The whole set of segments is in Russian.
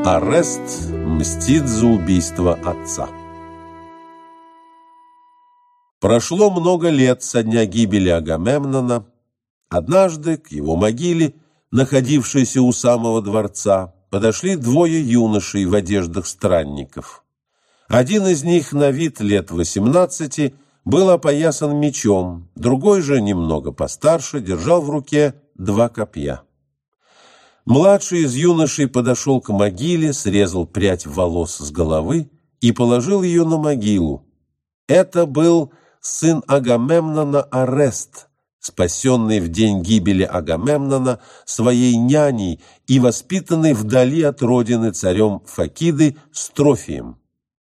Орест мстит за убийство отца. Прошло много лет со дня гибели Агамемнона. Однажды к его могиле, находившейся у самого дворца, подошли двое юношей в одеждах странников. Один из них, на вид лет 18, был опоясан мечом, другой же, немного постарше, держал в руке 2 копья. Младший из юношей подошел к могиле, срезал прядь волос с головы и положил ее на могилу. Это был сын Агамемнона Орест, спасенный в день гибели Агамемнона своей няней и воспитанный вдали от родины царем Факиды Строфием.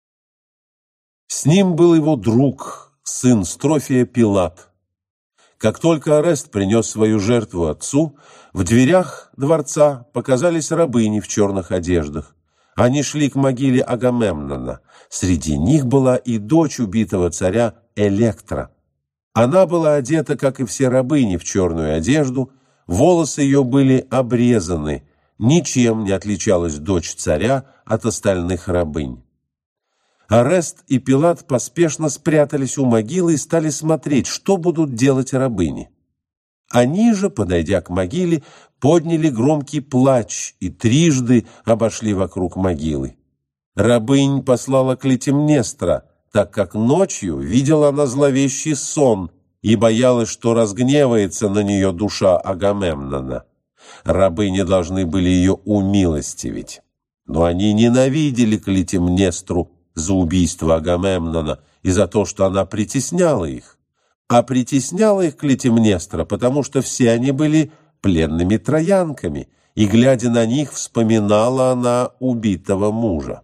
С ним был его друг, сын Строфия Пилат. Как только Орест принес свою жертву отцу, в дверях дворца показались рабыни в черных одеждах. Они шли к могиле Агамемнона. Среди них была и дочь убитого царя Электра. Она была одета, как и все рабыни, в черную одежду, волосы ее были обрезаны, ничем не отличалась дочь царя от остальных рабынь. Орест и Пилат поспешно спрятались у могилы и стали смотреть, что будут делать рабыни. Они же, подойдя к могиле, подняли громкий плач и трижды обошли вокруг могилы. Рабынь послала Клетимнестра, так как ночью видела она зловещий сон и боялась, что разгневается на нее душа Агамемнона. Рабыни должны были ее умилостивить, но они ненавидели Клетимнестру за убийство Агамемнона и за то, что она притесняла их. А притесняла их Клетимнестра, потому что все они были пленными троянками, и, глядя на них, вспоминала она убитого мужа.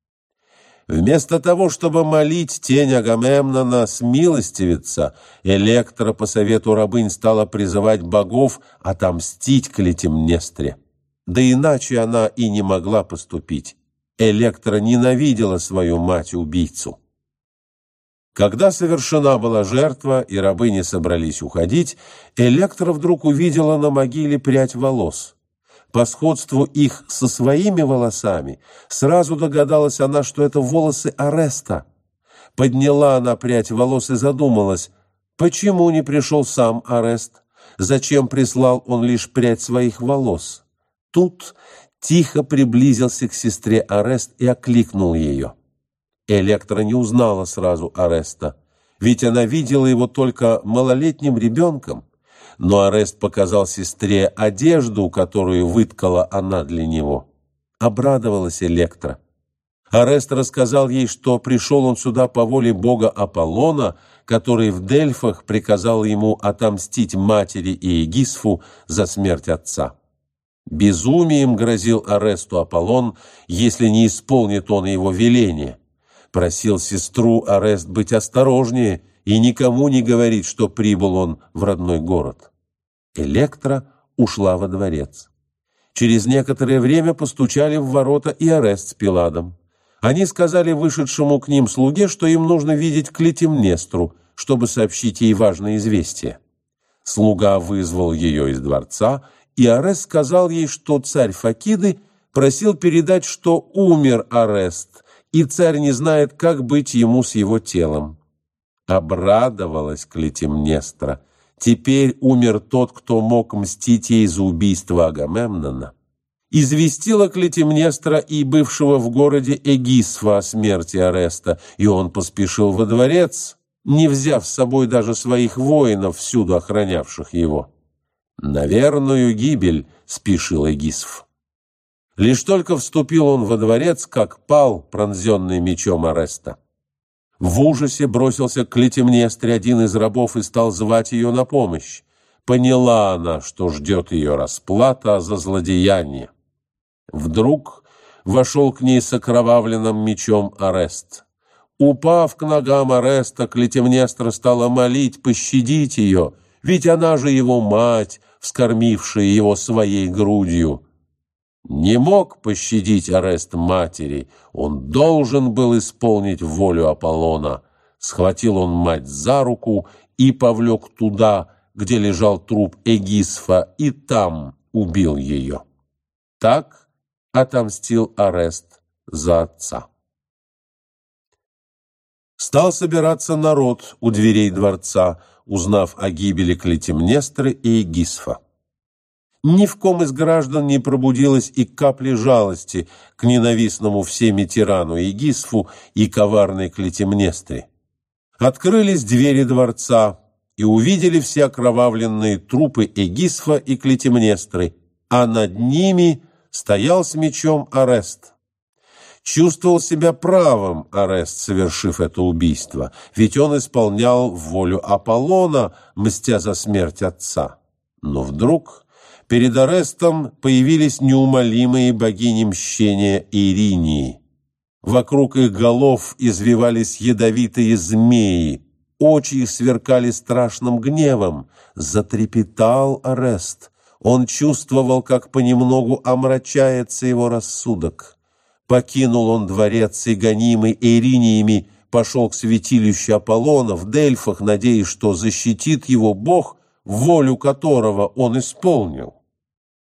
Вместо того, чтобы молить тень Агамемнона смилостивиться, Электра по совету рабынь стала призывать богов отомстить Клетимнестре. Да иначе она и не могла поступить. Электра ненавидела свою мать-убийцу. Когда совершена была жертва и рабыни собрались уходить, Электра вдруг увидела на могиле прядь волос. По сходству их со своими волосами сразу догадалась она, что это волосы Ореста. Подняла она прядь волос и задумалась, почему не пришел сам Орест, зачем прислал он лишь прядь своих волос. Тут тихо приблизился к сестре Орест и окликнул ее. Электра не узнала сразу Ореста, ведь она видела его только малолетним ребенком, но Орест показал сестре одежду, которую выткала она для него. Обрадовалась Электра. Орест рассказал ей, что пришел он сюда по воле бога Аполлона, который в Дельфах приказал ему отомстить матери и Эгисфу за смерть отца. Безумием грозил Оресту Аполлон, если не исполнит он его веление. Просил сестру Орест быть осторожнее и никому не говорить, что прибыл он в родной город. Электра ушла во дворец. Через некоторое время постучали в ворота и Орест с Пиладом. Они сказали вышедшему к ним слуге, что им нужно видеть Клетимнестру, чтобы сообщить ей важное известие. Слуга вызвал ее из дворца, и Орест сказал ей, что царь Факиды просил передать, что умер Орест, и царь не знает, как быть ему с его телом. Обрадовалась Клетимнестра. Теперь умер тот, кто мог мстить ей за убийство Агамемнона. Известила Клетимнестра и бывшего в городе Эгисфа о смерти Ореста, и он поспешил во дворец, не взяв с собой даже своих воинов, всюду охранявших его. На верную гибель спешил Эгисф. Лишь только вступил он во дворец, как пал, пронзенный мечом Ореста. В ужасе бросился к Клетимнестре один из рабов и стал звать ее на помощь. Поняла она, что ждет ее расплата за злодеяние. Вдруг вошел к ней с окровавленным мечом Орест. Упав к ногам Ореста, Клетимнестра стала молить пощадить ее, ведь она же его мать, вскормившая его своей грудью. Не мог пощадить Орест матери, он должен был исполнить волю Аполлона. Схватил он мать за руку и повлек туда, где лежал труп Эгисфа, и там убил ее. Так отомстил Орест за отца. Стал собираться народ у дверей дворца, узнав о гибели Клетимнестры и Эгисфа. Ни в ком из граждан не пробудилось и капли жалости к ненавистному всеми тирану Эгисфу и коварной Клетимнестре. Открылись двери дворца, и увидели все окровавленные трупы Эгисфа и Клетимнестры, а над ними стоял с мечом Орест. Чувствовал себя правым Орест, совершив это убийство, ведь он исполнял волю Аполлона, мстя за смерть отца. Но вдруг перед Орестом появились неумолимые богини мщения Иринии. Вокруг их голов извивались ядовитые змеи, очи их сверкали страшным гневом. Затрепетал Орест. Он чувствовал, как понемногу омрачается его рассудок. Покинул он дворец и, гонимый Ириниями, пошел к святилищу Аполлона в Дельфах, надеясь, что защитит его бог, волю которого он исполнил.